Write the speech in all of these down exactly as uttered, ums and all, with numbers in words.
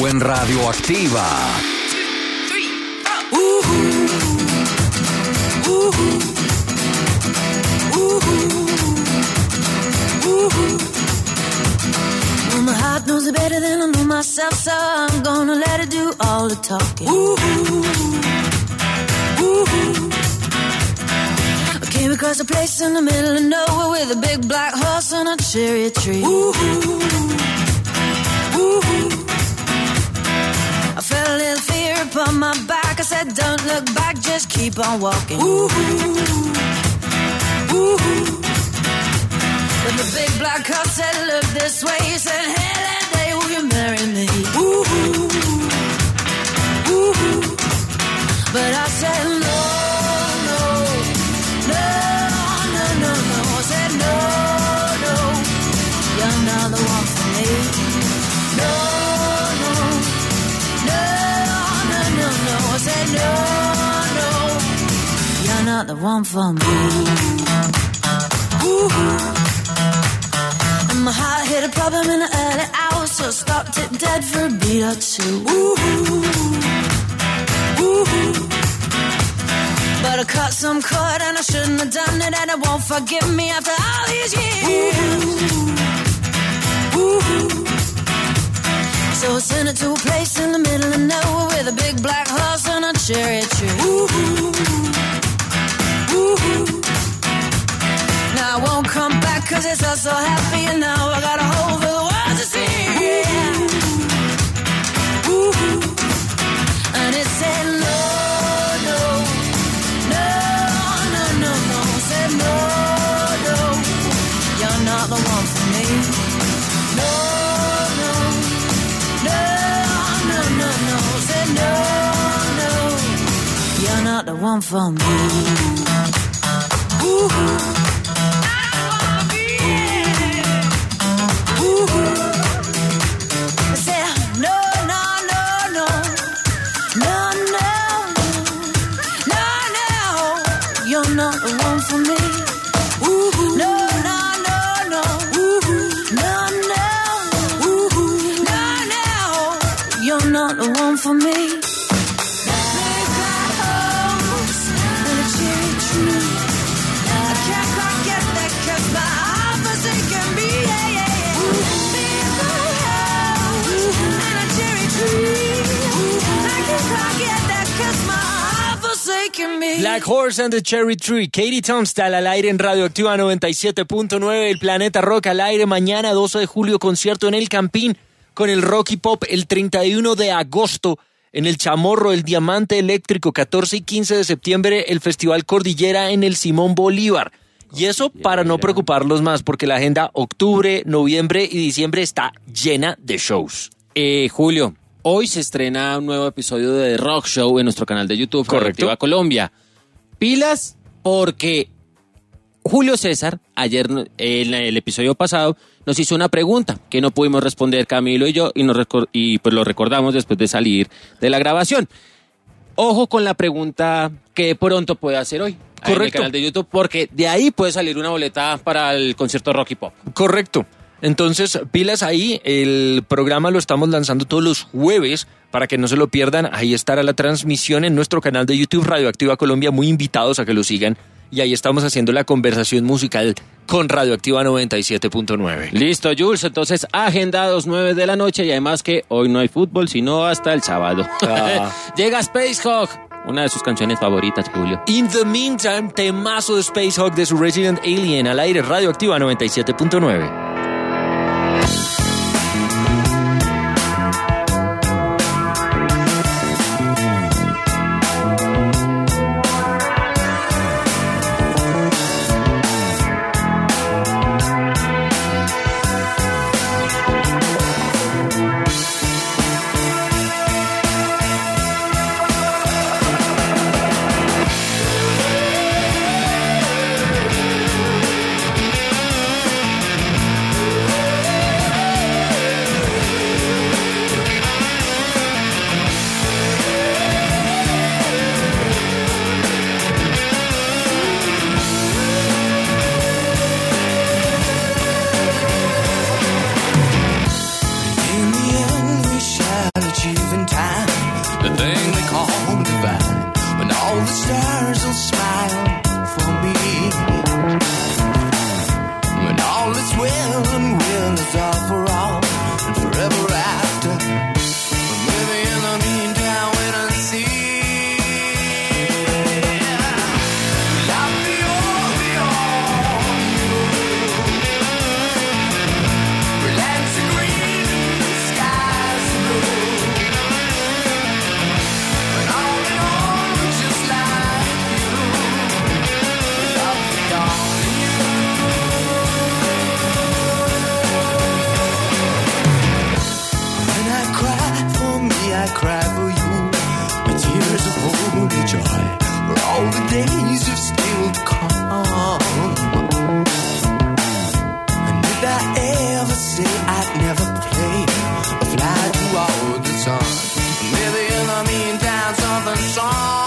Solo en Radioactiva. Well, my heart knows it better than I know myself, so I'm gonna let it do all the talking. Ooh, ooh. I came across a place in the middle of nowhere with a big black horse and a cherry tree. Ooh, ooh. I felt a little fear upon my back. I said, don't look back, just keep on walking. Ooh, ooh. But the big black horse said, look this way. He said, hey, that day will you marry me? Ooh, ooh. But I said, no, no, no, no, no, no. I said, no, no, you're not the one for me. No, no, no, no, no, no. I said, no, no, you're not the one for me. Ooh. My heart hit a problem in the early hours, so I stopped it dead for a beat or two. Ooh, ooh. But I cut some cord and I shouldn't have done it, and it won't forgive me after all these years. Ooh, ooh. So I sent it to a place in the middle of nowhere with a big black horse and a cherry tree. Ooh, ooh. Now I won't come back cause it's all so happy, and now I got a hole for the world to see. Yeah. Ooh. And it said no, no, no, no, no, no. It said no, no, you're not the one for me. No, no, no, no, no, no. It said no, no, you're not the one for me. Ooh. For me, big black horse and a cherry tree. I can't quite get that 'cause my heart forsaken me. Yeah, yeah, yeah. Big black horse and a cherry tree. I can't quite get that 'cause my heart forsaken me. Black Horse and the Cherry Tree. Katie Tunstall al aire en Radioactiva noventa y siete punto nueve. El Planeta Rock al aire mañana doce de julio, concierto en el Campín con el Rocky Pop el treinta y uno de agosto, en el Chamorro, el Diamante Eléctrico, catorce y quince de septiembre, el Festival Cordillera en el Simón Bolívar. Y eso para no preocuparlos más, porque la agenda octubre, noviembre y diciembre está llena de shows. Eh, Julio, hoy se estrena un nuevo episodio de The Rock Show en nuestro canal de YouTube, Radioactiva Colombia. Pilas, porque Julio César, ayer en el episodio pasado, nos hizo una pregunta que no pudimos responder Camilo y yo, y, nos recor- y pues lo recordamos después de salir de la grabación. Ojo con la pregunta que pronto puede hacer hoy. Correcto. En el canal de YouTube, porque de ahí puede salir una boleta para el concierto Rocky Pop. Correcto. Entonces, pilas ahí, el programa lo estamos lanzando todos los jueves para que no se lo pierdan. Ahí estará la transmisión en nuestro canal de YouTube Radioactiva Colombia, muy invitados a que lo sigan. Y ahí estamos haciendo la conversación musical con Radioactiva noventa y siete punto nueve. Listo, Jules. Entonces, agendados nueve de la noche, y además que hoy no hay fútbol, sino hasta el sábado. Ah. Llega Space Hog, una de sus canciones favoritas, Julio. In the Meantime, temazo de Space Hog de su Resident Alien al aire, Radioactiva noventa y siete punto nueve. I cry for you with tears of holy joy, for all the days have still come. And did I ever say I'd never play or fly toward the sun? Maybe in the meantime something strong.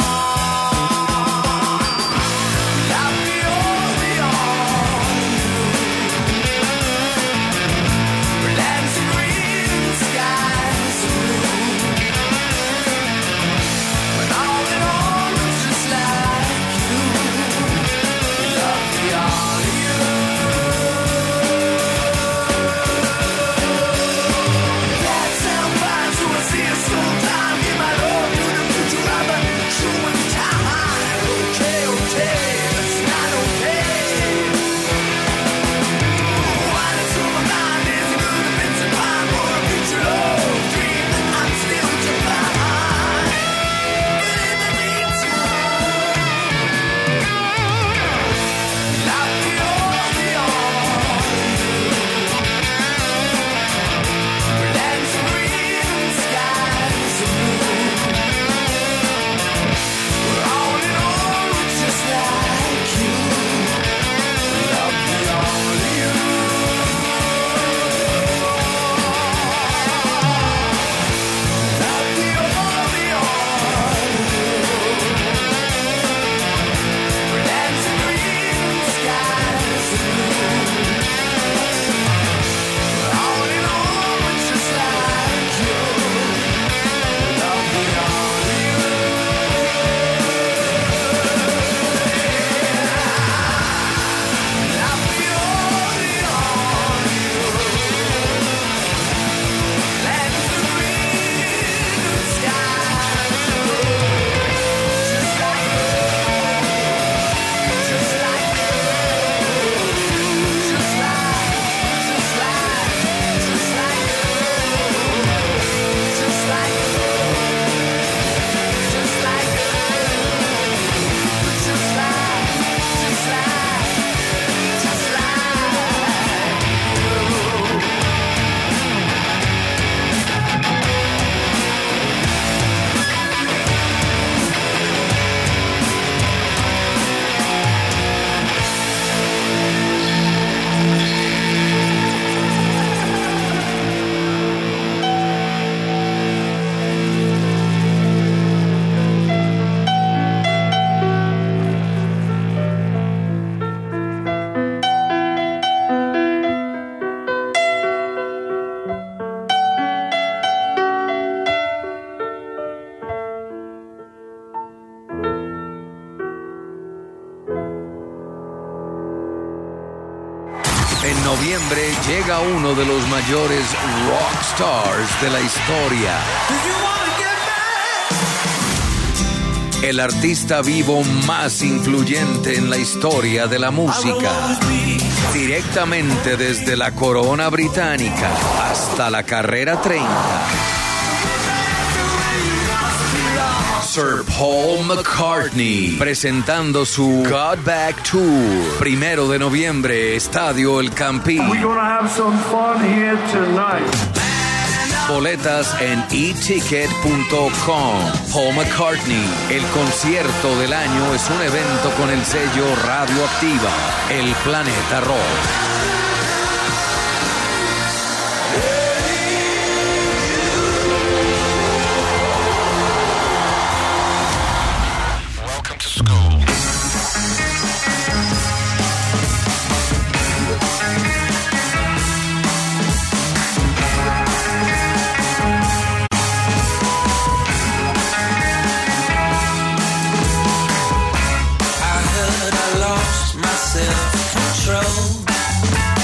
En noviembre llega uno de los mayores rock stars de la historia. El artista vivo más influyente en la historia de la música. Directamente desde la corona británica hasta la carrera treinta. Sir Paul McCartney, presentando su Got Back Tour. Primero de noviembre, Estadio El Campín. We're gonna have some fun here tonight. Boletas en e ticket punto com. Paul McCartney, el concierto del año, es un evento con el sello Radioactiva, El Planeta Rock. Self-control.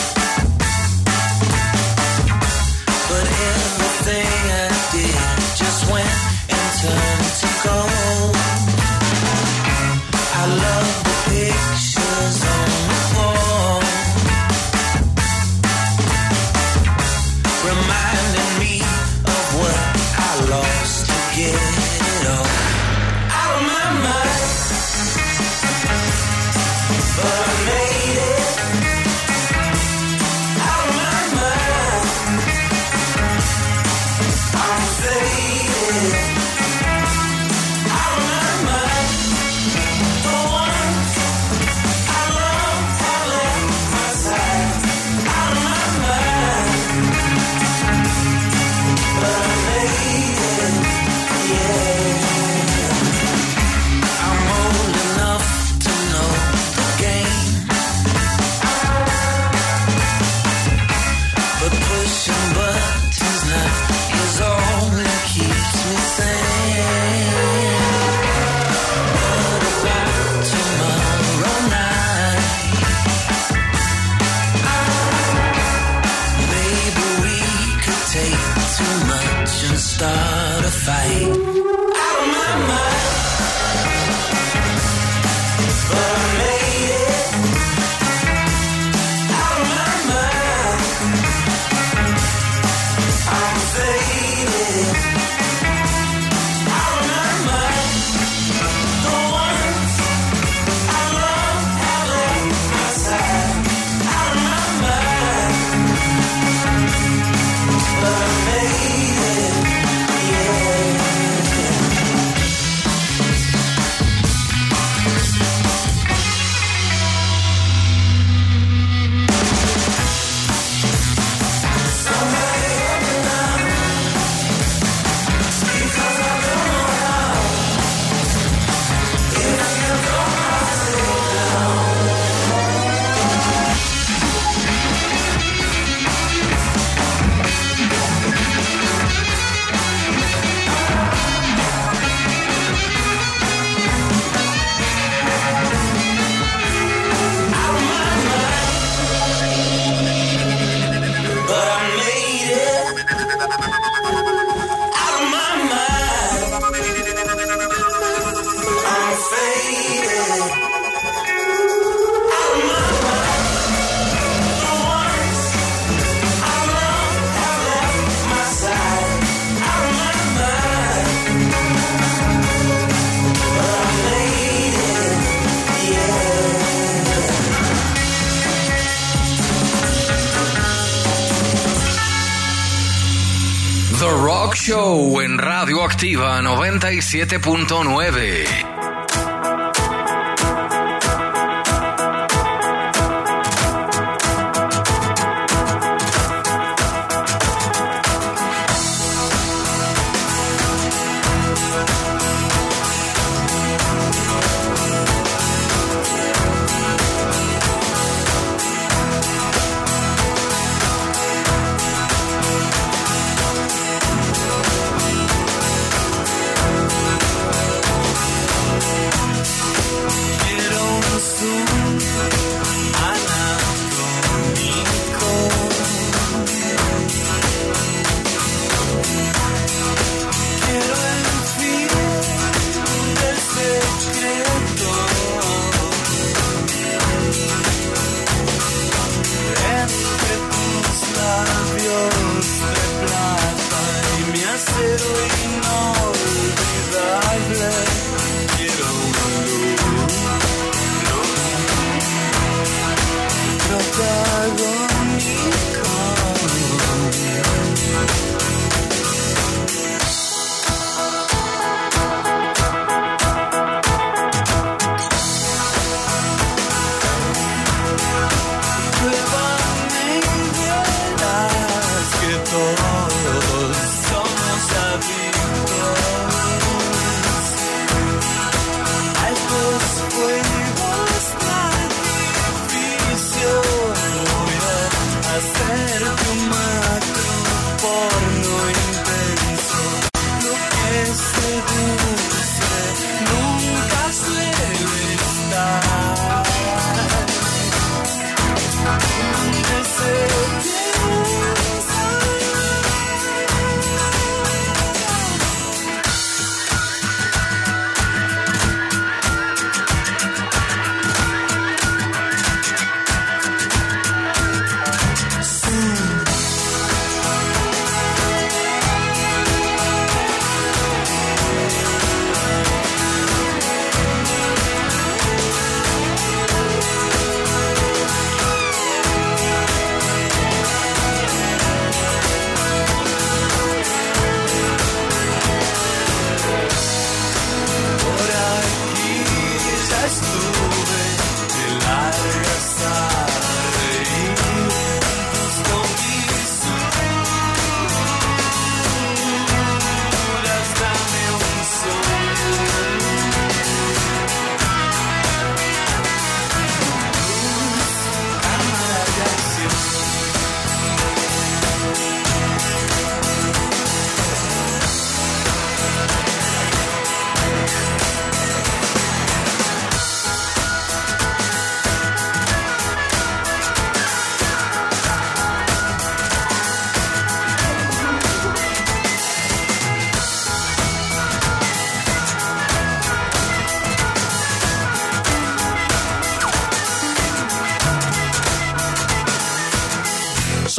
start a fight. Out of my mind, but I made it. Out of my mind, I'm faded. Out of my mind, the ones I love have left my side. Out of my mind, but I made it, yeah. The Rock Show en Radio Activa noventa y siete punto nueve.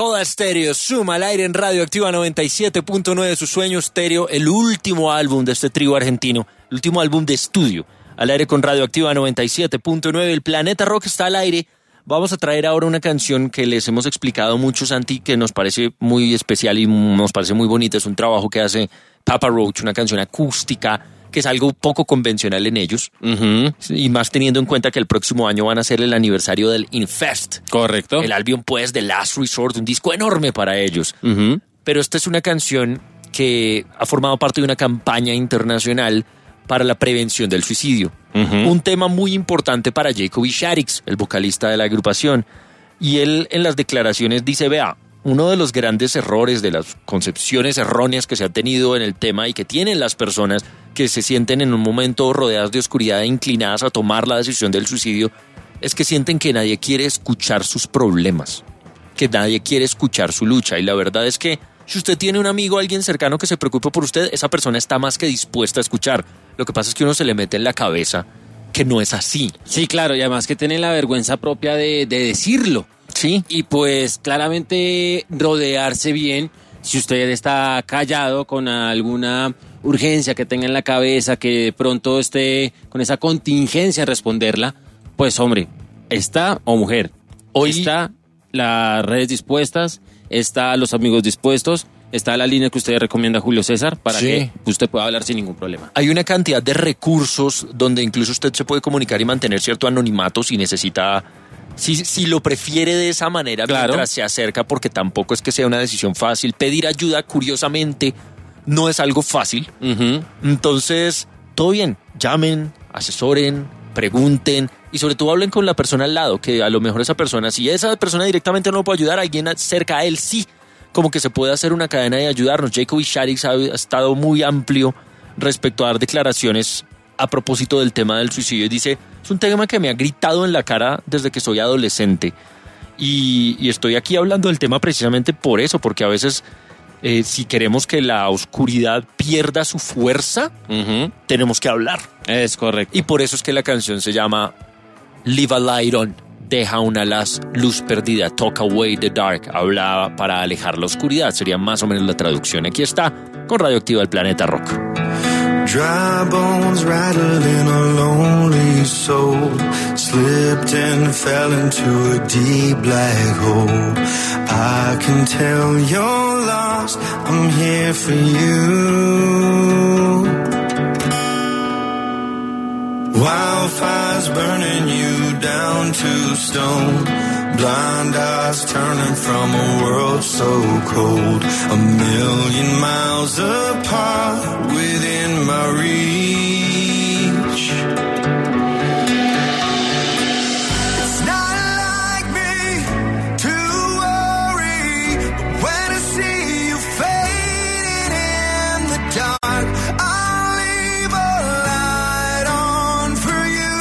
Soda Stereo suma al aire en Radioactiva noventa y siete punto nueve, su sueño estéreo, el último álbum de este trío argentino, el último álbum de estudio, al aire con Radioactiva noventa y siete punto nueve. El Planeta Rock está al aire. Vamos a traer ahora una canción que les hemos explicado mucho, Santi, que nos parece muy especial y nos parece muy bonita. Es un trabajo que hace Papa Roach, una canción acústica, que es algo poco convencional en ellos. Uh-huh. Y más teniendo en cuenta que el próximo año van a ser el aniversario del Infest. Correcto. El álbum, pues, de Last Resort, un disco enorme para ellos. Uh-huh. Pero esta es una canción que ha formado parte de una campaña internacional para la prevención del suicidio. Uh-huh. Un tema muy importante para Jacoby Shaddix, el vocalista de la agrupación. Y él en las declaraciones dice, vea, uno de los grandes errores, de las concepciones erróneas que se ha tenido en el tema y que tienen las personas que se sienten en un momento rodeadas de oscuridad e inclinadas a tomar la decisión del suicidio, es que sienten que nadie quiere escuchar sus problemas, que nadie quiere escuchar su lucha. Y la verdad es que si usted tiene un amigo, alguien cercano que se preocupe por usted, esa persona está más que dispuesta a escuchar. Lo que pasa es que uno se le mete en la cabeza que no es así. Sí, claro, y además que tiene la vergüenza propia de, de decirlo. Sí. Y pues claramente rodearse bien, si usted está callado con alguna urgencia que tenga en la cabeza, que de pronto esté con esa contingencia en responderla, pues hombre, está, o mujer, hoy está las redes dispuestas, está los amigos dispuestos, está la línea que usted recomienda a Julio César para sí. que usted pueda hablar sin ningún problema. Hay una cantidad de recursos donde incluso usted se puede comunicar y mantener cierto anonimato si necesita... Si, si lo prefiere de esa manera, claro, mientras se acerca, porque tampoco es que sea una decisión fácil. Pedir ayuda, curiosamente, no es algo fácil. Uh-huh. Entonces, todo bien. Llamen, asesoren, pregunten y sobre todo hablen con la persona al lado, que a lo mejor esa persona, si esa persona directamente no lo puede ayudar, alguien cerca a él sí, como que se puede hacer una cadena de ayudarnos. Jacoby Shaddix ha, ha estado muy amplio respecto a dar declaraciones a propósito del tema del suicidio y dice, es un tema que me ha gritado en la cara desde que soy adolescente y, y estoy aquí hablando del tema precisamente por eso, porque a veces eh, si queremos que la oscuridad pierda su fuerza, uh-huh, tenemos que hablar. Es correcto. Y por eso es que la canción se llama Leave a Light On, deja una las luz perdida, talk away the dark, habla para alejar la oscuridad, sería más o menos la traducción. Aquí está, con Radioactiva, el Planeta Rock. Dry bones rattling a lonely soul, slipped and fell into a deep black hole. I can tell you're lost, I'm here for you. Wildfires burning you down to stone, blind eyes turning from a world so cold, a million miles apart within my reach. It's not like me to worry, but when I see you fading in the dark, I'll leave a light on for you.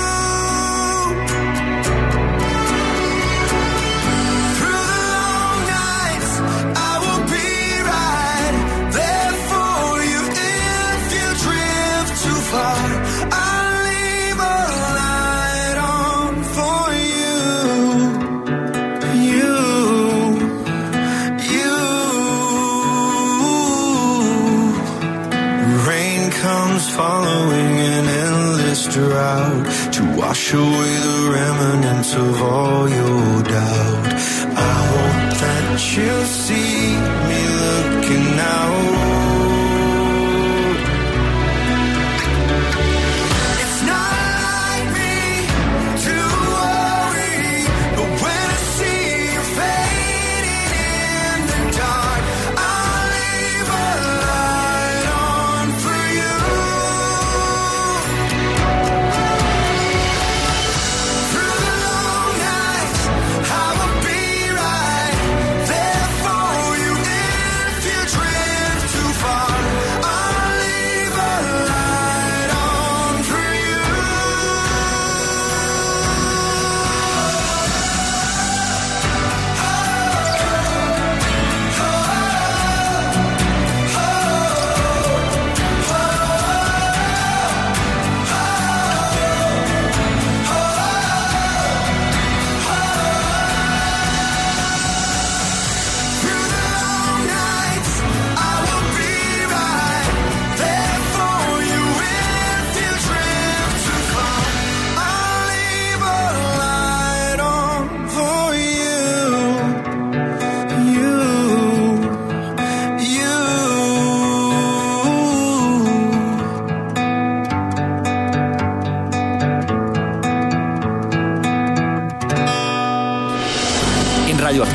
Through the long nights, I will be right there for you. If you drift too far, I'll leave a light on for you. You, you. Rain comes following an endless drought to wash away the remnants of all your doubt. I hope that you see me looking out. It's not like me to worry, but when I see you fading in the dark, I'll leave a light on for you. Through the long nights, I will be right there for you. If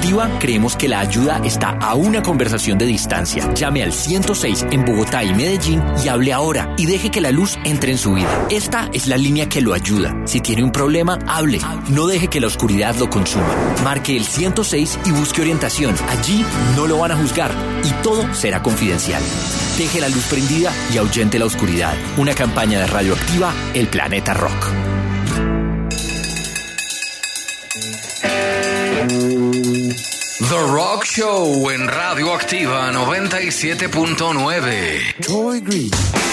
Activa creemos que la ayuda está a una conversación de distancia. Llame al ciento seis en Bogotá y Medellín y hable ahora y deje que la luz entre en su vida. Esta es la línea que lo ayuda. Si tiene un problema, hable. No deje que la oscuridad lo consuma. Marque el ciento seis y busque orientación. Allí no lo van a juzgar y todo será confidencial. Deje la luz prendida y ahuyente la oscuridad. Una campaña de Radioactiva, El Planeta Rock. The Rock Show en Radioactiva noventa y siete punto nueve. Troy Green.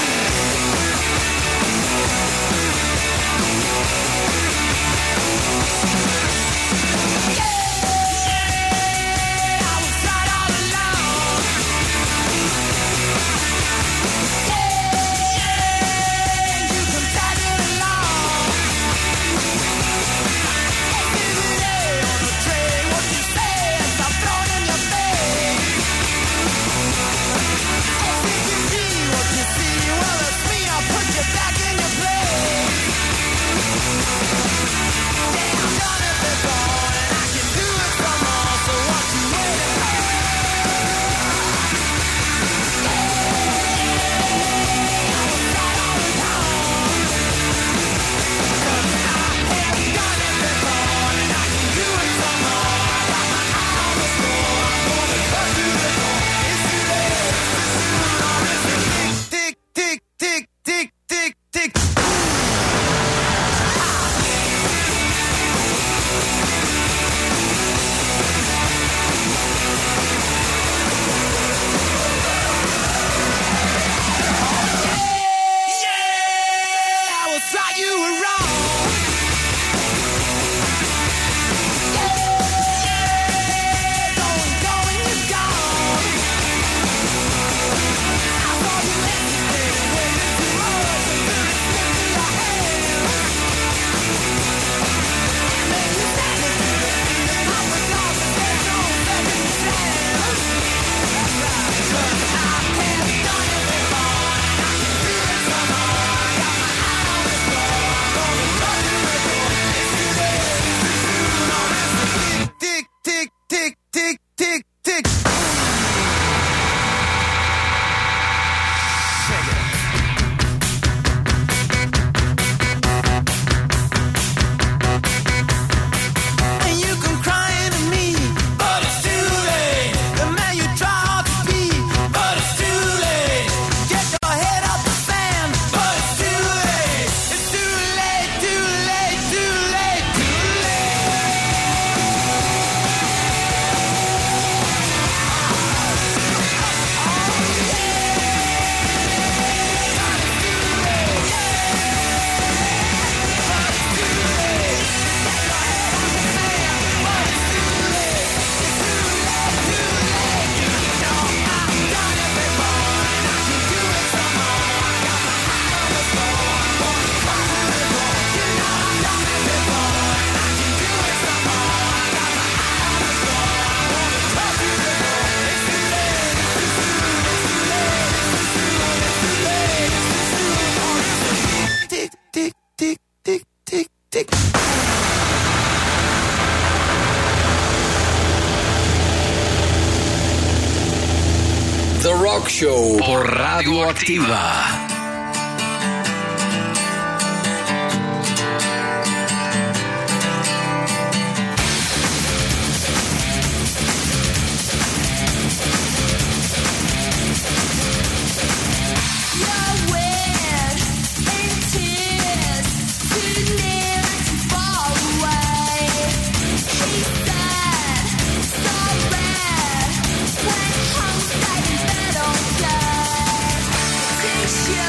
The Rock Show por Radioactiva. Yeah.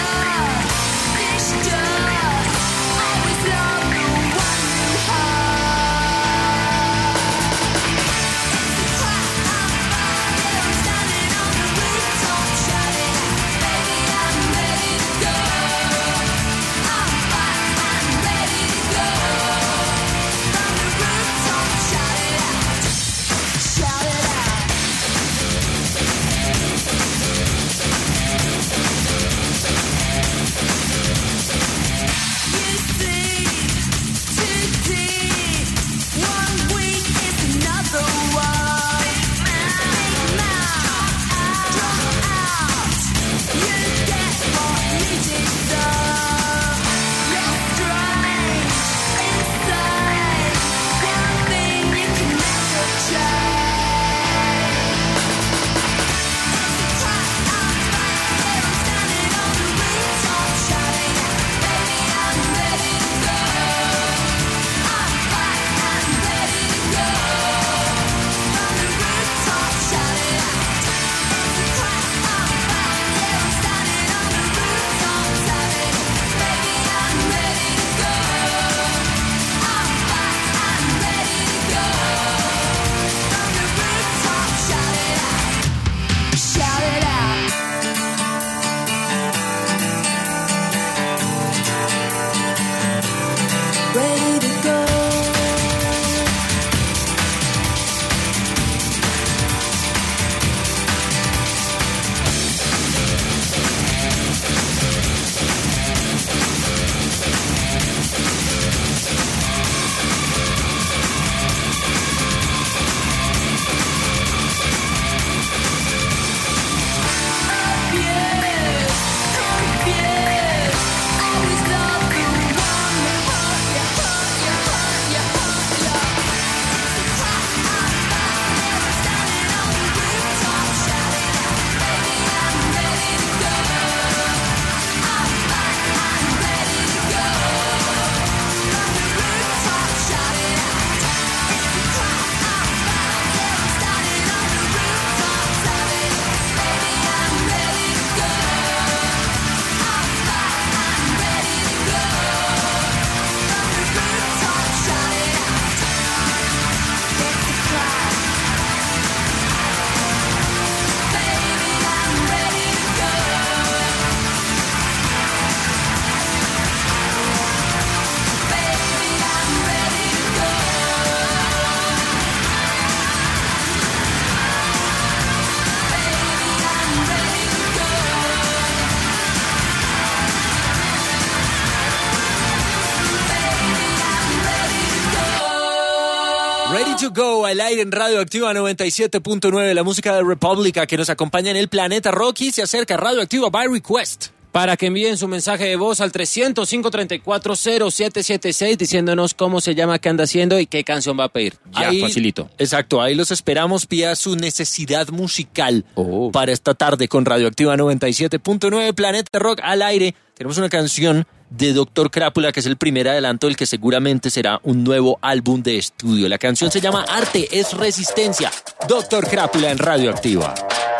to Go al aire en Radioactiva noventa y siete punto nueve, la música de República que nos acompaña en el planeta Rocky. Se acerca Radioactiva by Request. Para que envíen su mensaje de voz al trescientos, cinco treinta y cuatro, cero siete siete seis diciéndonos cómo se llama, qué anda haciendo y qué canción va a pedir. Ya, ahí, facilito. Exacto, ahí los esperamos. Pida su necesidad musical oh. para esta tarde con Radioactiva noventa y siete punto nueve, Planeta Rock al aire. Tenemos una canción de Doctor Crápula, que es el primer adelanto del que seguramente será un nuevo álbum de estudio. La canción se llama Arte es Resistencia. Doctor Crápula en Radioactiva.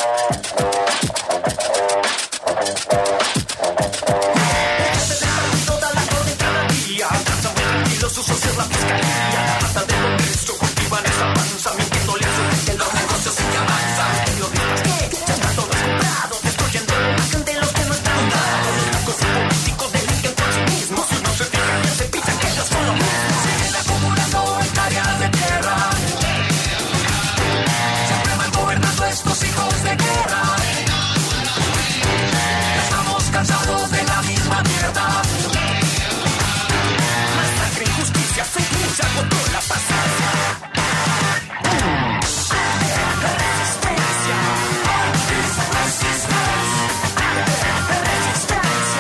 Los usos es la fiscalía, hasta de Congreso cultivan esa panza, mintiéndole a su gente los negocios y que avanzan. Periodistas que ya están todos comprados, destruyendo la imagen de los que no están dados. Los tacos y políticos delinquen por sí mismos, si no se fijan ya se pisan que ellos son los mismos. Siguen acumulando hectáreas de tierra, siempre van gobernando estos hijos de guerra. Estamos cansados de la misma mierda. Se agotó la paciencia. Resistencia. Resistencia. Resistencia.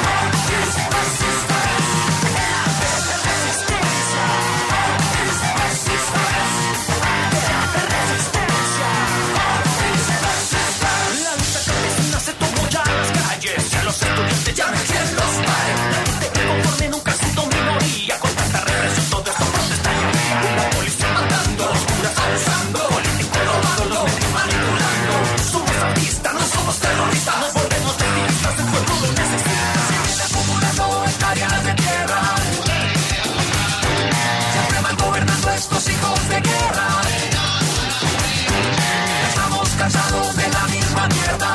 La lucha campesina se tomó ya las calles. Ya los estudiantes ya no quieren los pares. La gente que conforme nunca ha sido minoría. Con tanta represión todo esto protestaría. La policía matando, los curas abusando, políticos robando, los medios manipulando. Somos artistas, no somos terroristas. Nos volvemos activistas, el pueblo lo necesita. Se viene acumulando hectáreas de tierra. Siempre van gobernando estos hijos de guerra. Estamos cansados de la misma mierda.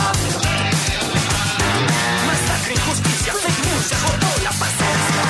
Masacre, injusticia, fake news, se agotó la paciencia.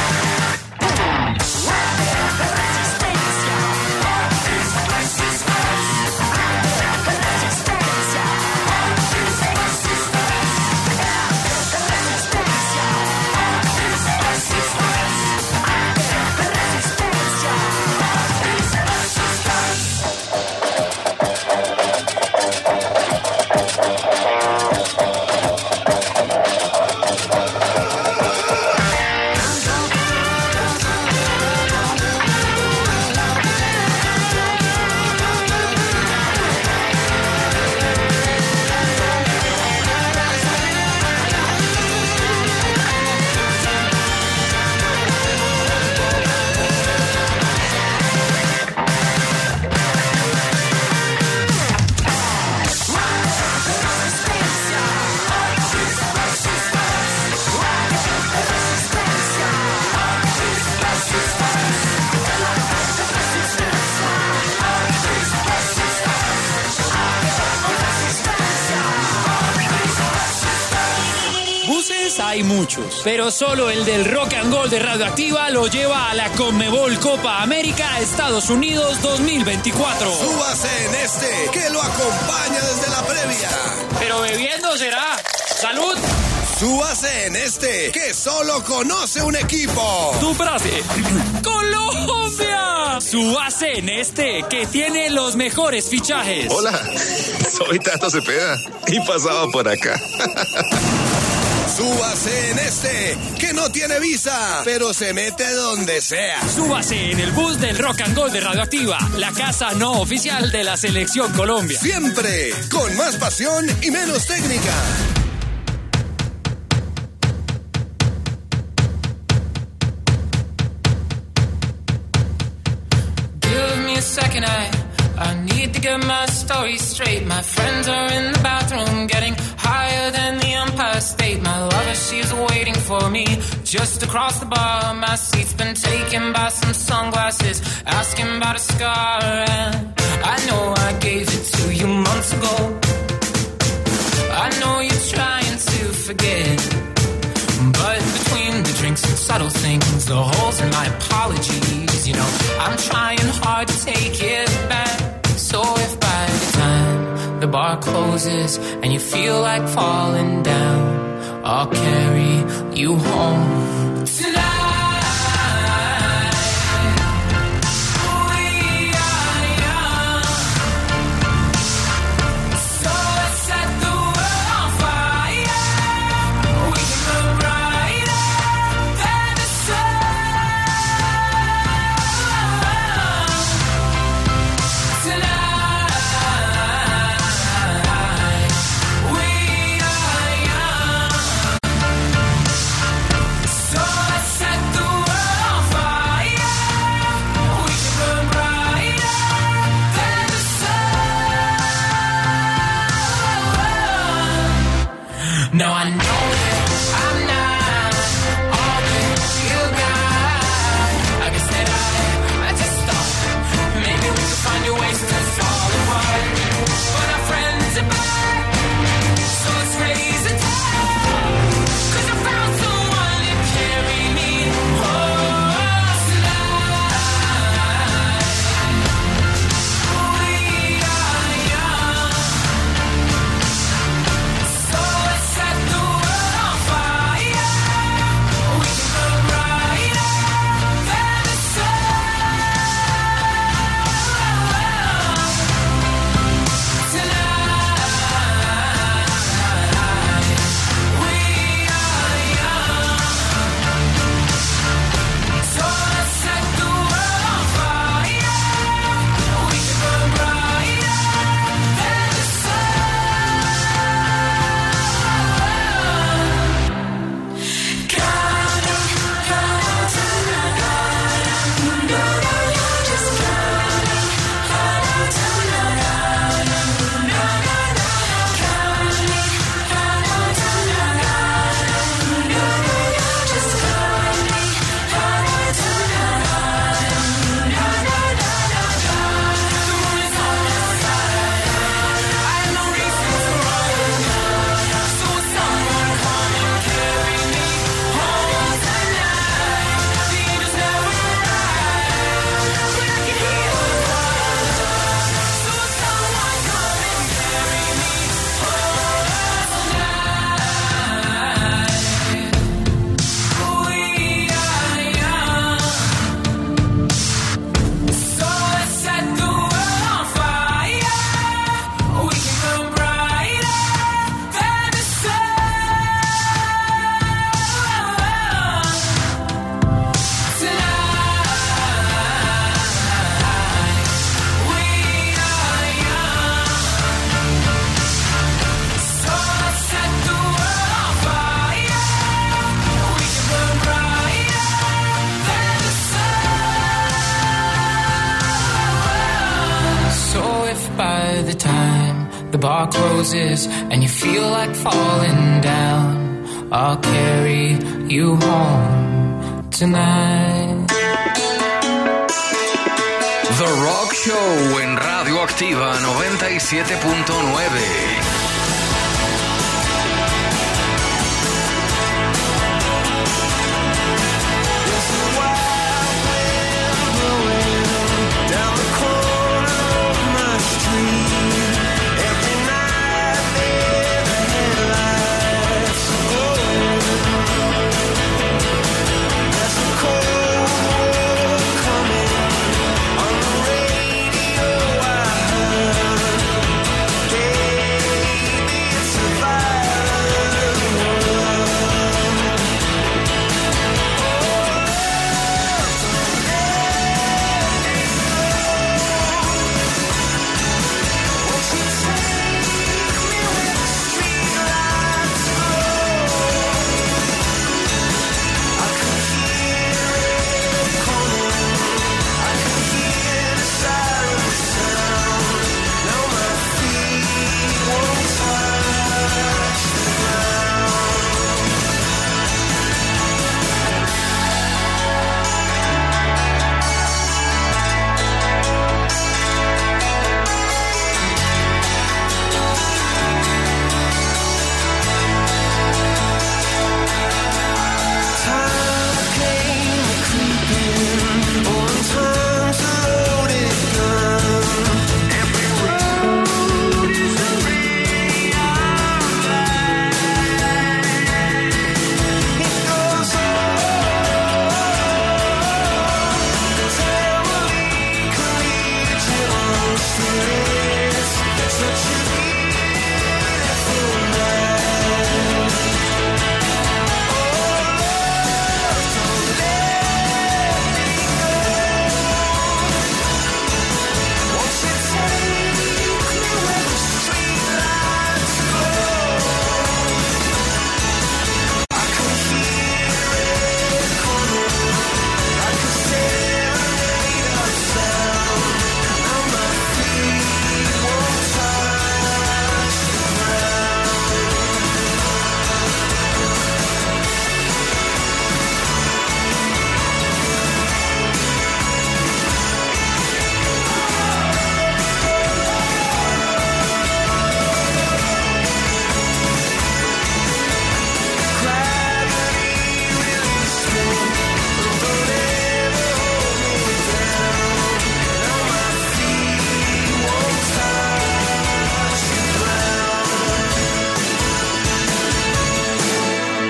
Hay muchos, pero solo el del Rock and Gold de Radioactiva lo lleva a la Conmebol Copa América Estados Unidos dos mil veinticuatro. Súbase en este, que lo acompaña desde la previa. Pero bebiendo será. ¡Salud! Súbase en este, que solo conoce un equipo. Tu frase. ¡Colombia! Súbase en este, que tiene los mejores fichajes. Hola, soy Tato Cepeda y pasaba por acá. Súbase en este, que no tiene visa, pero se mete donde sea. Súbase en el bus del Rock and Gold de Radioactiva, la casa no oficial de la Selección Colombia. Siempre con más pasión y menos técnica. Give me a second, I, I need to get my story straight. My friends are in the bathroom getting higher than the Empire State. My lover, she's waiting for me just across the bar. My seat's been taken by some sunglasses, asking about a scar. And I know I gave it to you months ago. I know you're trying to forget, but between the drinks and subtle things, the holes in my apologies, you know, I'm trying hard to take it back. So if by the time the bar closes and you feel like falling down, I'll carry you home tonight. We are No, I know that I'm not all that you got. I guess that I, I just thought maybe we could find a ways to fall apart. But our friends are back, so let's raise a toast. 'Cause I found someone to carry me home tonight. We are young, so let's set the world on fire. We can burn brighter than the sun tonight. We are young, so let's set the world on fire. We can burn brighter than the sun. Counting, counting tonight. No, no, you're just counting, counting tonight. No, no, no, counting, counting tonight. No, no, you're just counting, counting tonight. No, no, no, no, no. The moon is on my side. I have no reason to run. So will someone come and carry me home tonight? The angels never arrive, but I can hear the choir. So will someone come and carry me home tonight? We are young, so let's set the world on fire. We can burn brighter than the sun tonight. We are young, so let's set the world on fire. We can burn brighter than the sun. So if by the time the bar closes and you feel like falling down, I'll carry you home tonight. The Rock Show en Radio Activa noventa y siete punto nueve. Down the corner of my street, every night there's a headlights glowing. There's a cold war coming on the radio. I heard, yeah,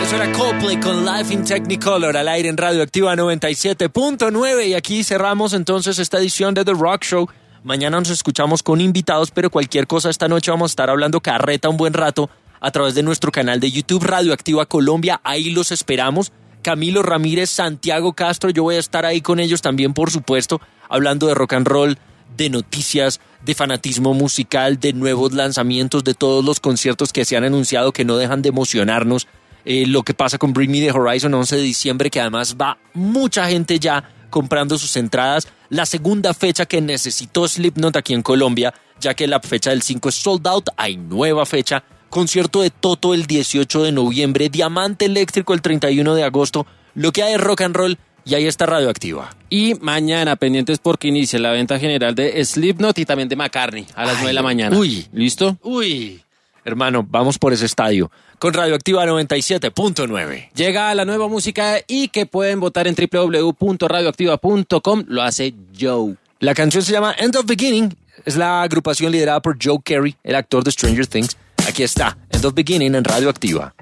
Eso era Coldplay con Life in Technicolor al aire en Radioactiva noventa y siete punto nueve y aquí cerramos entonces esta edición de The Rock Show. Mañana nos escuchamos con invitados, pero cualquier cosa esta noche vamos a estar hablando carreta un buen rato a través de nuestro canal de YouTube Radioactiva Colombia. Ahí los esperamos. Camilo Ramírez, Santiago Castro, yo voy a estar ahí con ellos también, por supuesto, hablando de rock and roll, de noticias, de fanatismo musical, de nuevos lanzamientos, de todos los conciertos que se han anunciado que no dejan de emocionarnos. Eh, lo que pasa con Bring Me the Horizon once de diciembre, que además va mucha gente ya comprando sus entradas. La segunda fecha que necesitó Slipknot aquí en Colombia, ya que la fecha del cinco es sold out, hay nueva fecha. Concierto de Toto el dieciocho de noviembre, Diamante Eléctrico el treinta y uno de agosto. Lo que hay es rock and roll y ahí está Radioactiva. Y mañana, pendientes porque inicia la venta general de Slipknot y también de McCartney a las nueve de la mañana. Uy. ¿Listo? Uy. Hermano, vamos por ese estadio con Radioactiva noventa y siete punto nueve. Llega la nueva música y que pueden votar en doble u doble u doble u punto radioactiva punto com. Lo hace Joe. La canción se llama End of Beginning. Es la agrupación liderada por Joe Carey, el actor de Stranger Things. Aquí está, End of Beginning en Radioactiva.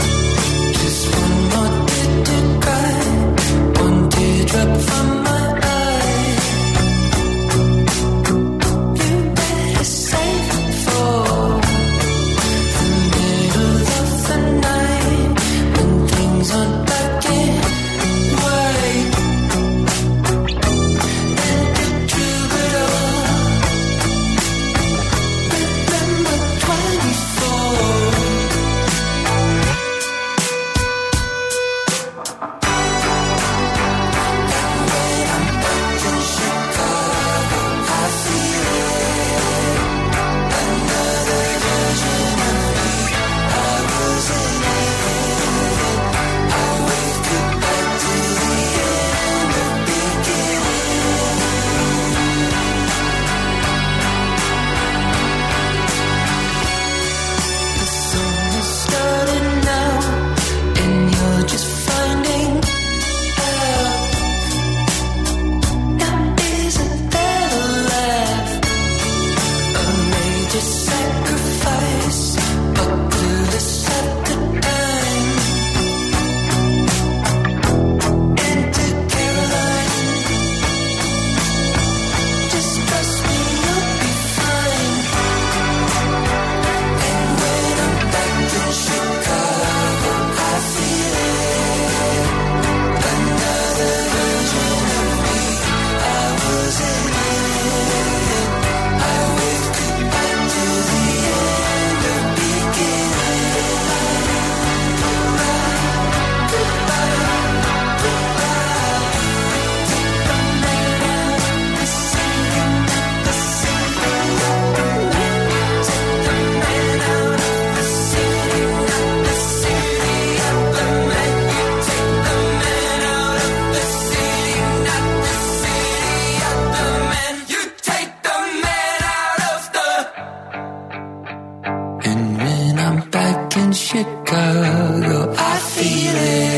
Chicago, I feel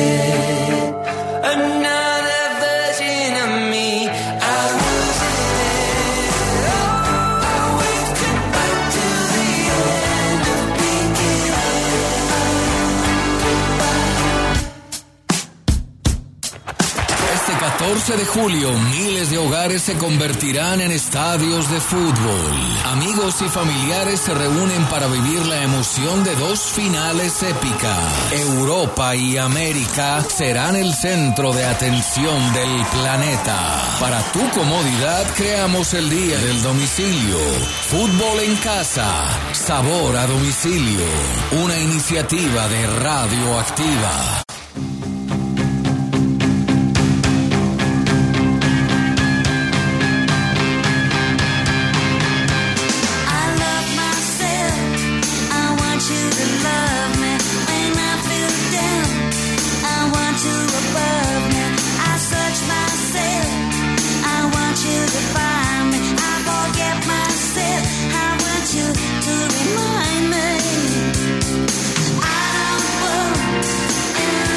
it. Another version of me. I was it. Oh, I waved goodbye to the end of beginning. Este catorce de julio, miles de hogares se convertirán en estadios de fútbol. Amigos y familiares se reúnen para vivir la emoción de dos finales épicas. Europa y América serán el centro de atención del planeta. Para tu comodidad, creamos el Día del Domicilio. Fútbol en casa, sabor a domicilio. Una iniciativa de Radioactiva. To remind me, I don't want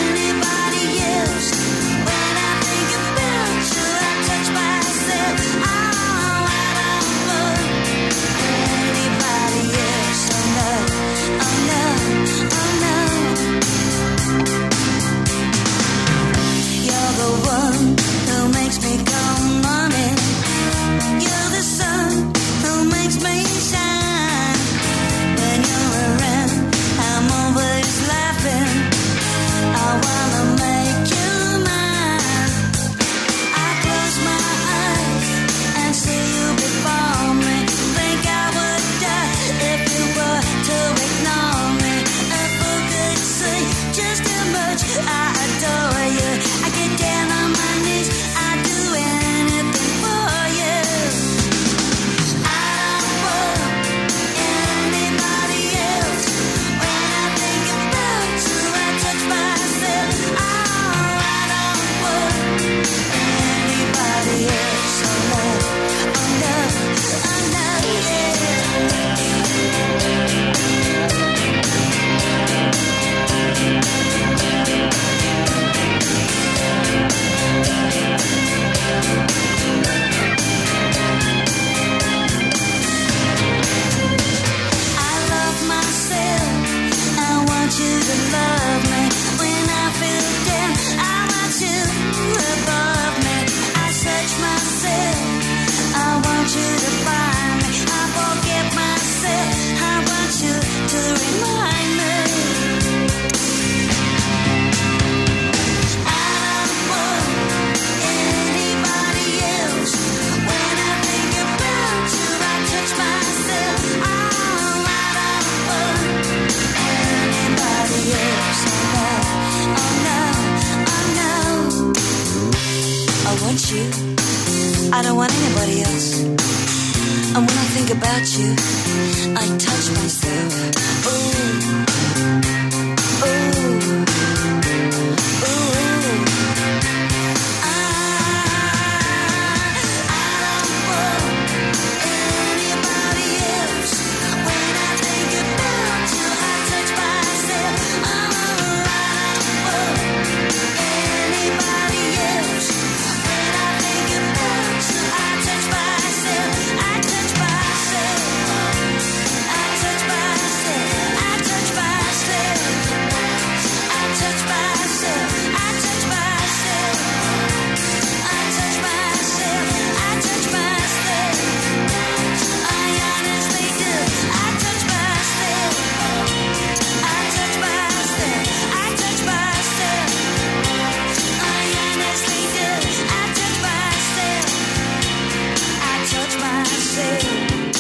I don't want anybody else. And when I think about you, I touch myself. Ooh, ooh, ooh. I, I don't want anybody else. When I think about you, I touch myself. Oh, I don't want anybody else. When I think about you, I touch myself. I touch myself. I touch myself. I touch myself. I touch myself. I touch myself. I touch myself. I touch myself. I honestly do. I touch myself. I touch myself. I touch myself. I honestly do. I touch myself. I touch myself.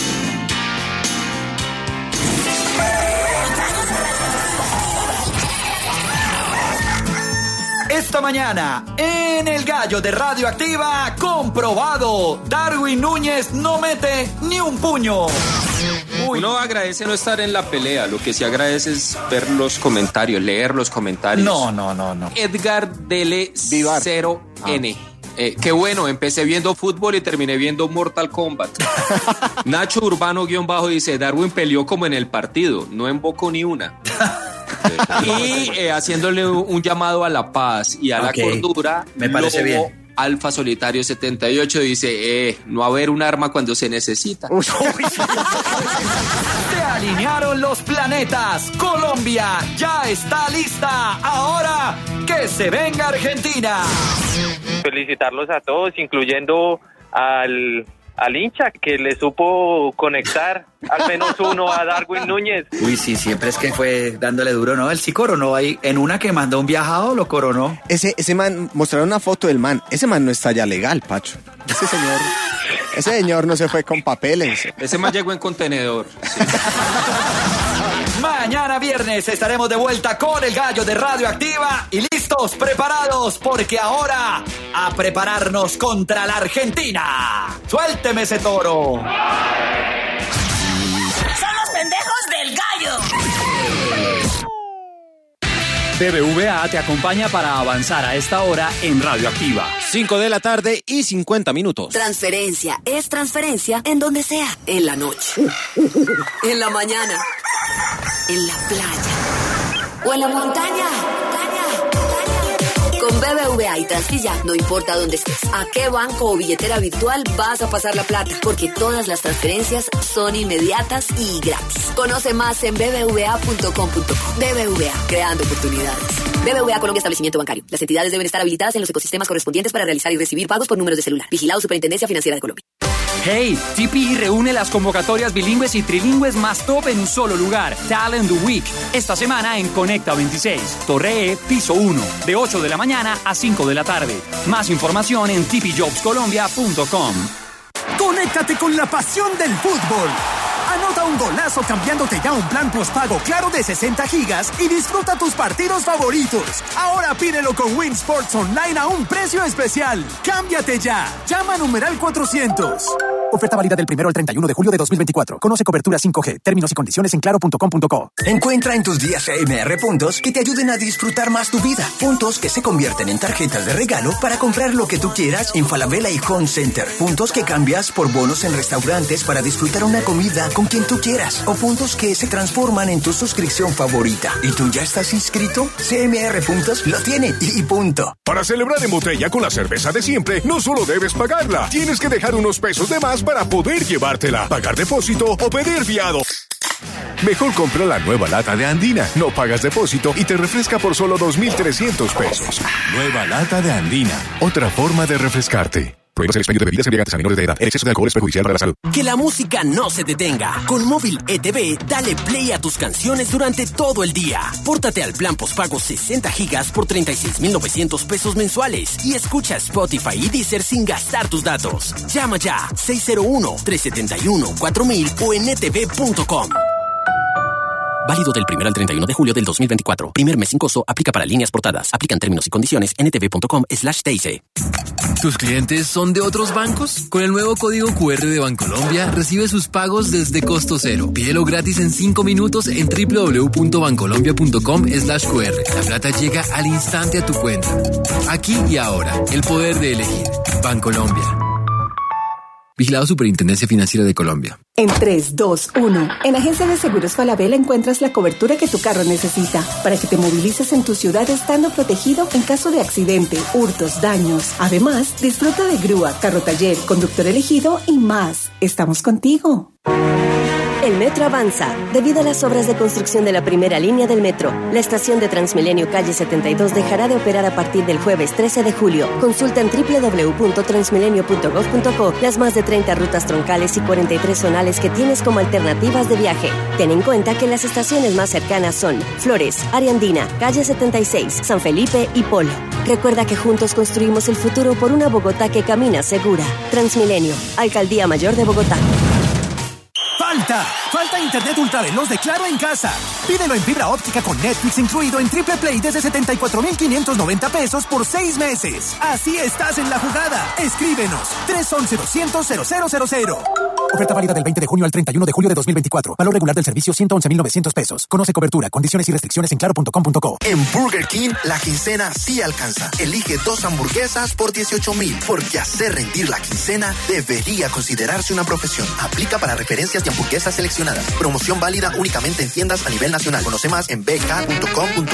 Esta mañana, en El Gallo de Radioactiva, comprobado, Darwin Núñez no mete ni un puño. Uy. Uno agradece no estar en la pelea, lo que sí agradece es ver los comentarios, leer los comentarios. No, no, no, no. Edgar Dele cero N. Eh, qué bueno, empecé viendo fútbol y terminé viendo Mortal Kombat. Nacho Urbano guión bajo dice, Darwin peleó como en el partido, no embocó ni una. Y eh, haciéndole un llamado a la paz y a okay. la cordura. Me parece Lobo bien. Alfa Solitario setenta y ocho dice, eh, no haber un arma cuando se necesita. Se alinearon los planetas. Colombia ya está lista. Ahora que se venga Argentina. Felicitarlos a todos, incluyendo al... al hincha que le supo conectar al menos uno a Darwin Núñez. Uy, sí, siempre es que fue dándole duro, ¿no? Él sí coronó ahí, en una que mandó un viajado, lo coronó. Ese, ese man, mostraron una foto del man, ese man no está ya legal, Pacho. Ese señor, ese señor no se fue con papeles. Ese man llegó en contenedor. Sí. Mañana viernes estaremos de vuelta con El Gallo de Radioactiva y listos, preparados, porque ahora a prepararnos contra la Argentina. ¡Suélteme ese toro! ¡Son los pendejos del gallo! B B V A te acompaña para avanzar a esta hora en Radioactiva. cinco de la tarde y cincuenta minutos. Transferencia es transferencia en donde sea. En la noche, en la mañana, en la playa o en la montaña. Con B B V A y Transfilla, no importa dónde estés, a qué banco o billetera virtual vas a pasar la plata, porque todas las transferencias son inmediatas y gratis. Conoce más en b b v a punto com punto co. B B V A, creando oportunidades. B B V A Colombia Establecimiento Bancario. Las entidades deben estar habilitadas en los ecosistemas correspondientes para realizar y recibir pagos por números de celular. Vigilado Superintendencia Financiera de Colombia. Hey, T P I reúne las convocatorias bilingües y trilingües más top en un solo lugar. Talent Week. Esta semana en Conecta veintiséis, Torre E, piso uno, de ocho de la mañana a cinco de la tarde. Más información en t p jobs colombia punto com. Conéctate con la pasión del fútbol. Anota un golazo cambiándote ya un plan postpago Claro de sesenta gigas y disfruta tus partidos favoritos. Ahora pídelo con Win Sports Online a un precio especial. ¡Cámbiate ya! Llama a numeral cuatrocientos. Oferta válida del primero al treinta y uno de julio de dos mil veinticuatro. Conoce cobertura cinco G. Términos y condiciones en claro punto com punto co. Encuentra en tus días C M R puntos que te ayuden a disfrutar más tu vida. Puntos que se convierten en tarjetas de regalo para comprar lo que tú quieras en Falabella y Home Center. Puntos que cambias por bonos en restaurantes para disfrutar una comida con quien tú quieras. O puntos que se transforman en tu suscripción favorita. ¿Y tú ya estás inscrito? C M R Puntos lo tiene y, y punto. Para celebrar en botella con la cerveza de siempre, no solo debes pagarla. Tienes que dejar unos pesos de más para poder llevártela, pagar depósito o pedir fiado. Mejor compra la nueva lata de Andina. No pagas depósito y te refresca por solo dos mil trescientos pesos. Nueva lata de Andina. Otra forma de refrescarte. Prohíbas el expendio de bebidas embriagantes a menores de edad. El exceso de alcohol es perjudicial para la salud. Que la música no se detenga. Con Móvil E T V, dale play a tus canciones durante todo el día. Pórtate al plan postpago sesenta gigas por treinta y seis mil novecientos pesos mensuales y escucha Spotify y Deezer sin gastar tus datos. Llama ya seis cero uno, tres siete uno, cuatro mil o en e t v punto com. Válido del primero al treinta y uno de julio del dos mil veinticuatro. Primer mes sin costo. Aplica para líneas portadas. Aplican términos y condiciones en e t v punto com slash t i c. ¿Tus clientes son de otros bancos? Con el nuevo código Q R de Bancolombia, recibe sus pagos desde costo cero. Pídelo gratis en cinco minutos en doble u doble u doble u punto bancolombia punto com slash Q R. La plata llega al instante a tu cuenta. Aquí y ahora, el poder de elegir. Bancolombia. Vigilado Superintendencia Financiera de Colombia. En tres, dos, uno. En Agencia de Seguros Falabella encuentras la cobertura que tu carro necesita para que te movilices en tu ciudad estando protegido en caso de accidente, hurtos, daños. Además, disfruta de grúa, carro taller, conductor elegido y más. Estamos contigo. El metro avanza. Debido a las obras de construcción de la primera línea del metro, la estación de Transmilenio Calle setenta y dos dejará de operar a partir del jueves trece de julio. Consulta en doble u doble u doble u punto transmilenio punto gov punto co las más de treinta rutas troncales y cuarenta y tres zonales que tienes como alternativas de viaje. Ten en cuenta que las estaciones más cercanas son Flores, Ariandina, Calle setenta y seis, San Felipe y Polo. Recuerda que juntos construimos el futuro por una Bogotá que camina segura. Transmilenio, Alcaldía Mayor de Bogotá. ¡Falta! ¡Falta internet ultraveloz de Claro en casa! Pídelo en fibra óptica con Netflix incluido en Triple Play desde setenta y cuatro mil quinientos noventa pesos por seis meses. Así estás en la jugada. Escríbenos tres once, doscientos, cero cero cero cero. Oferta válida del veinte de junio al treinta y uno de julio de dos mil veinticuatro. Valor regular del servicio ciento once mil novecientos pesos. Conoce cobertura, condiciones y restricciones en claro punto com punto co. En Burger King, la quincena sí alcanza. Elige dos hamburguesas por dieciocho mil, porque hacer rendir la quincena debería considerarse una profesión. Aplica para referencias de hamburguesas seleccionadas. Promoción válida únicamente en tiendas a nivel nacional. Conoce más en b k punto com punto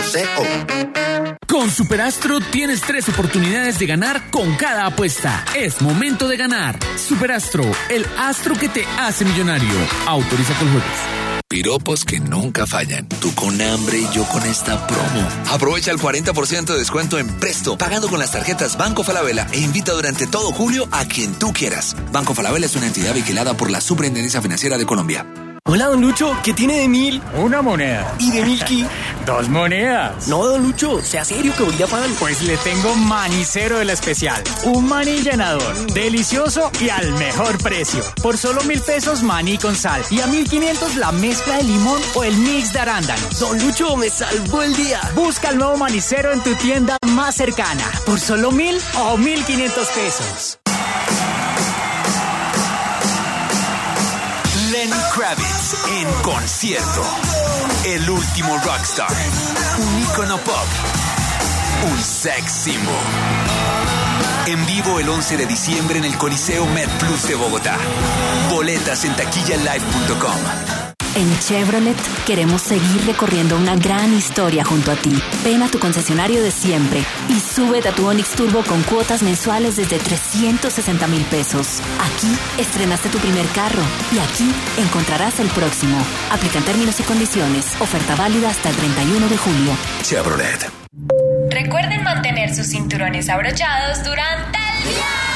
co. Con Superastro tienes tres oportunidades de ganar con cada apuesta. Es momento de ganar. Superastro, el astro que te hace millonario. Autoriza con juegos. Piropos que nunca fallan. Tú con hambre y yo con esta promo. Aprovecha el cuarenta por ciento de descuento en Presto, pagando con las tarjetas Banco Falabella e invita durante todo julio a quien tú quieras. Banco Falabella es una entidad vigilada por la Superintendencia Financiera de Colombia. Hola, don Lucho, ¿qué tiene de mil? Una moneda. ¿Y de Milky? Dos monedas. No, don Lucho, sea serio que voy a pan. Pues le tengo manicero de la especial. Un maní llenador, delicioso y al mejor precio. Por solo mil pesos maní con sal. Y a mil quinientos la mezcla de limón o el mix de arándanos. Don Lucho, me salvó el día. Busca el nuevo manicero en tu tienda más cercana. Por solo mil o mil quinientos pesos. Lenny Kravitz en concierto. El último rockstar. Un ícono pop. Un sex symbol. En vivo el once de diciembre en el Coliseo MedPlus de Bogotá. Boletas en taquilla live punto com. En Chevrolet queremos seguir recorriendo una gran historia junto a ti. Ven a tu concesionario de siempre y súbete a tu Onix Turbo con cuotas mensuales desde trescientos sesenta mil pesos. Aquí estrenaste tu primer carro y aquí encontrarás el próximo. Aplican términos y condiciones. Oferta válida hasta el treinta y uno de julio. Chevrolet. Recuerden mantener sus cinturones abrochados durante el viaje.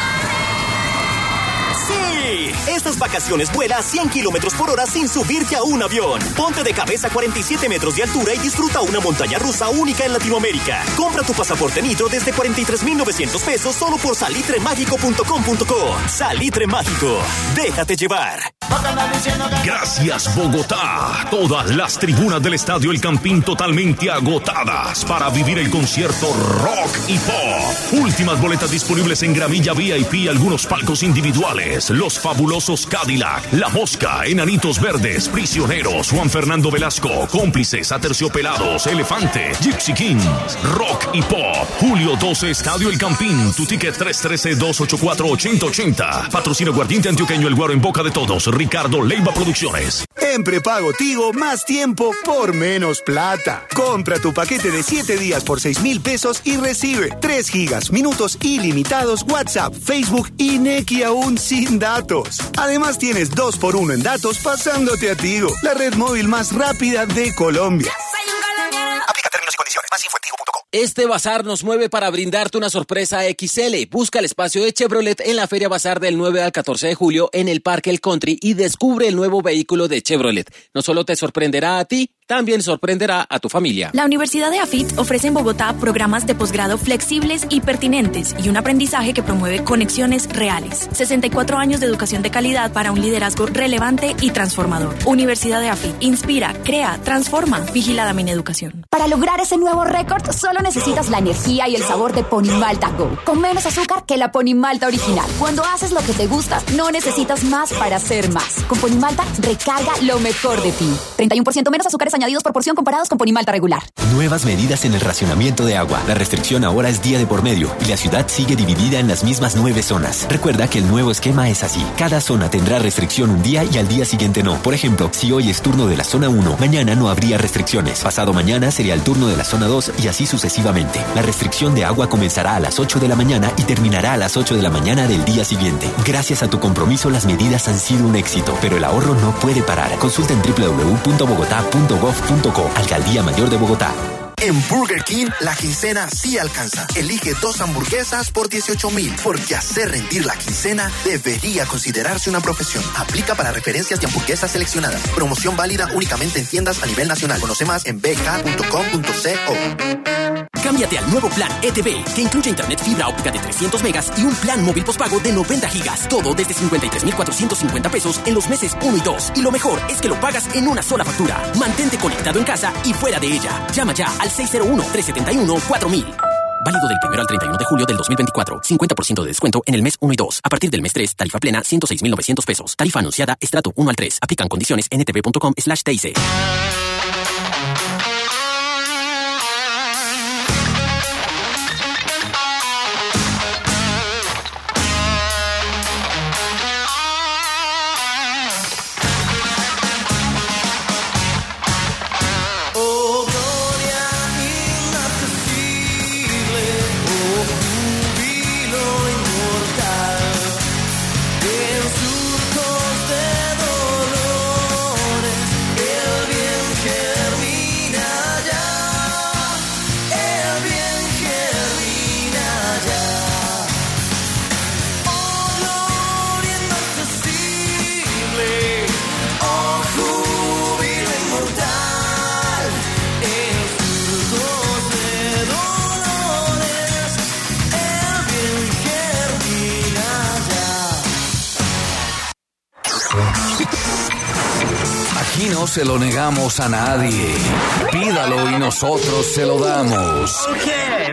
¡Sí! Estas vacaciones vuela cien kilómetros por hora sin subirte a un avión. Ponte de cabeza a cuarenta y siete metros de altura y disfruta una montaña rusa única en Latinoamérica. Compra tu pasaporte Nitro desde cuarenta y tres mil novecientos pesos solo por salitre mágico punto com punto co. Salitre Mágico. Déjate llevar. Gracias, Bogotá. Todas las tribunas del Estadio El Campín totalmente agotadas para vivir el concierto rock y pop. Últimas boletas disponibles en gramilla V I P y algunos palcos individuales. Los fabulosos Cadillac, La Mosca, Enanitos Verdes, Prisioneros, Juan Fernando Velasco, Cómplices, Aterciopelados, Elefante, Gypsy Kings, Rock y Pop. Julio doce, Estadio El Campín. Tu ticket tres uno tres, dos ocho cuatro, ocho cero ocho cero. Patrocina Aguardiente Antioqueño El Guaro en boca de todos. Ricardo Leiva Producciones. En prepago Tigo, más tiempo por menos plata. Compra tu paquete de siete días por seis mil pesos y recibe tres gigas, minutos ilimitados, WhatsApp, Facebook y Nequi aún sin datos. Además tienes dos por uno en datos pasándote a Tigo, la red móvil más rápida de Colombia. Aplica términos y condiciones. Más info en tigo punto com. Este bazar nos mueve para brindarte una sorpresa X L. Busca el espacio de Chevrolet en la Feria Bazar del nueve al catorce de julio en el Parque El Country y descubre el nuevo vehículo de Chevrolet. No solo te sorprenderá a ti, también sorprenderá a tu familia. La Universidad de AFIT ofrece en Bogotá programas de posgrado flexibles y pertinentes y un aprendizaje que promueve conexiones reales. sesenta y cuatro años de educación de calidad para un liderazgo relevante y transformador. Universidad de AFIT. Inspira, crea, transforma. Vigilada Mineducación. Para lograr ese nuevo récord, solo necesitas la energía y el sabor de Pony Malta Go. Con menos azúcar que la Pony Malta original. Cuando haces lo que te gusta, no necesitas más para hacer más. Con Pony Malta, recarga lo mejor de ti. treinta y uno por ciento menos azúcares añadidos por porción comparados con Pony Malta regular. Nuevas medidas en el racionamiento de agua. La restricción ahora es día de por medio y la ciudad sigue dividida en las mismas nueve zonas. Recuerda que el nuevo esquema es así. Cada zona tendrá restricción un día y al día siguiente no. Por ejemplo, si hoy es turno de la zona uno, mañana no habría restricciones. Pasado mañana sería el turno de la zona dos y así sucesivamente. La restricción de agua comenzará a las ocho de la mañana y terminará a las ocho de la mañana del día siguiente. Gracias a tu compromiso, las medidas han sido un éxito, pero el ahorro no puede parar. Consulta en doble u doble u doble u punto bogotá punto gov punto co. Alcaldía Mayor de Bogotá. En Burger King, la quincena sí alcanza. Elige dos hamburguesas por dieciocho mil, porque hacer rendir la quincena debería considerarse una profesión. Aplica para referencias de hamburguesas seleccionadas. Promoción válida únicamente en tiendas a nivel nacional. Conoce más en b k punto com punto co. Cámbiate al nuevo plan E T V, que incluye internet fibra óptica de trescientos megas y un plan móvil postpago de noventa gigas. Todo desde cincuenta y tres mil cuatrocientos cincuenta pesos en los meses uno y dos. Y lo mejor es que lo pagas en una sola factura. Mantente conectado en casa y fuera de ella. Llama ya al seis cero uno, tres siete uno, cuatro mil. Válido del primero al treinta y uno de julio del dos mil veinticuatro. cincuenta por ciento de descuento en el mes uno y dos. A partir del mes tres, tarifa plena ciento seis mil novecientos pesos. Tarifa anunciada, estrato uno al tres. Aplican condiciones en etv punto com slash T I C. Aquí no se lo negamos a nadie. Pídalo y nosotros se lo damos.